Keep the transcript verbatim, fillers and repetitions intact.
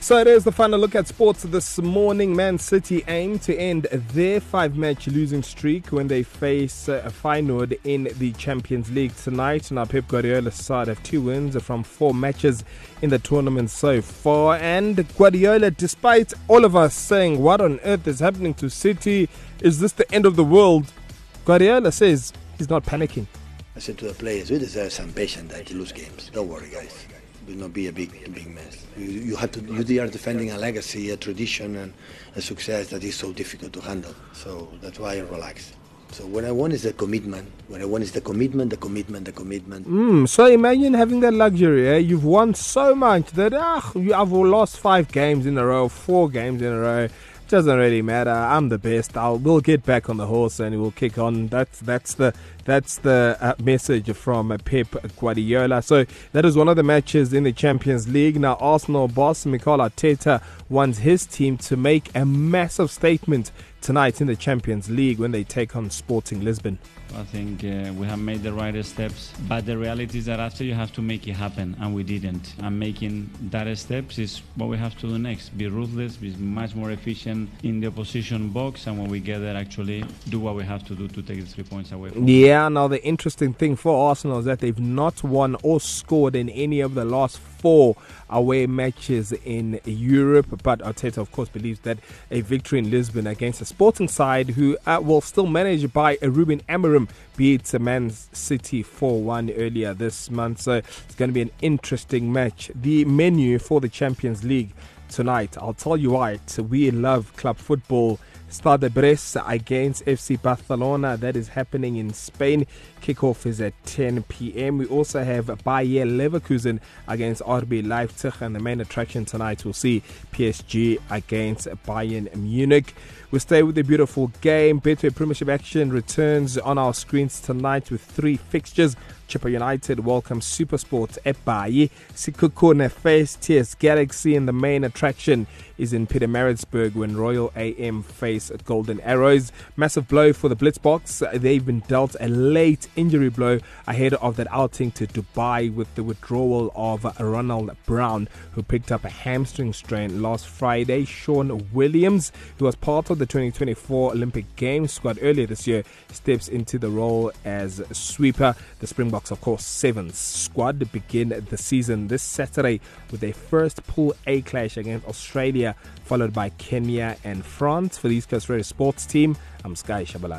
So it is the final look at sports this morning. Man City aim to end their five-match losing streak when they face uh, Feyenoord in the Champions League tonight. Now Pep Guardiola's side have two wins from four matches in the tournament so far. And Guardiola, despite all of us saying what on earth is happening to City, is this the end of the world? Guardiola says he's not panicking. I said to the players, we deserve some patience that you lose games. Don't worry, guys. It will not be a big, a big mess. You, you have to. You are defending a legacy, a tradition, and a success that is so difficult to handle. So that's why I relax. So what I want is the commitment. What I want is the commitment, the commitment, the commitment. Mm, so imagine having that luxury. Eh? You've won so much that ah, you have lost five games in a row, four games in a row. Doesn't really matter. I'm the best. I'll we'll get back on the horse and we'll kick on. That's that's the that's the uh, message from uh, Pep Guardiola. So that is one of the matches in the Champions League. Now Arsenal boss Mikel Arteta wants his team to make a massive statement tonight in the Champions League when they take on Sporting Lisbon. I think uh, we have made the right steps, but the reality is that after you have to make it happen, and we didn't. And making that steps is what we have to do next. Be ruthless, be much more efficient in the opposition box, and when we get there, actually do what we have to do to take the three points away from Yeah, now the interesting thing for Arsenal is that they've not won or scored in any of the last four away matches in Europe, but Arteta of course believes that a victory in Lisbon against a Sporting side who uh, will still managed by a Ruben Amorim beat Man City four one earlier this month. So it's going to be an interesting match. The menu for the Champions League tonight, I'll tell you what, we love club football. Stade Brest against F C Barcelona. That is happening in Spain. Kickoff is at ten p.m. We also have Bayer Leverkusen against R B Leipzig, and the main attraction tonight we'll see P S G against Bayern Munich. We stay with the beautiful game. Betway Premiership action returns on our screens tonight with three fixtures. Chippa United welcome Supersport at Bayi. Sikukune face T S Galaxy, and the main attraction is in Pietermaritzburg when Royal A M face at Golden Arrows. Massive blow for the Blitzboks. They've been dealt a late injury blow ahead of that outing to Dubai with the withdrawal of Ronald Brown, who picked up a hamstring strain last Friday. Sean Williams, who was part of the twenty twenty-four Olympic Games squad earlier this year, steps into the role as sweeper. The Springboks, of course, seventh squad begin the season this Saturday with their first Pool A clash against Australia, followed by Kenya and France. For the East Coast Radio Sports team, I'm Sky Shabalala.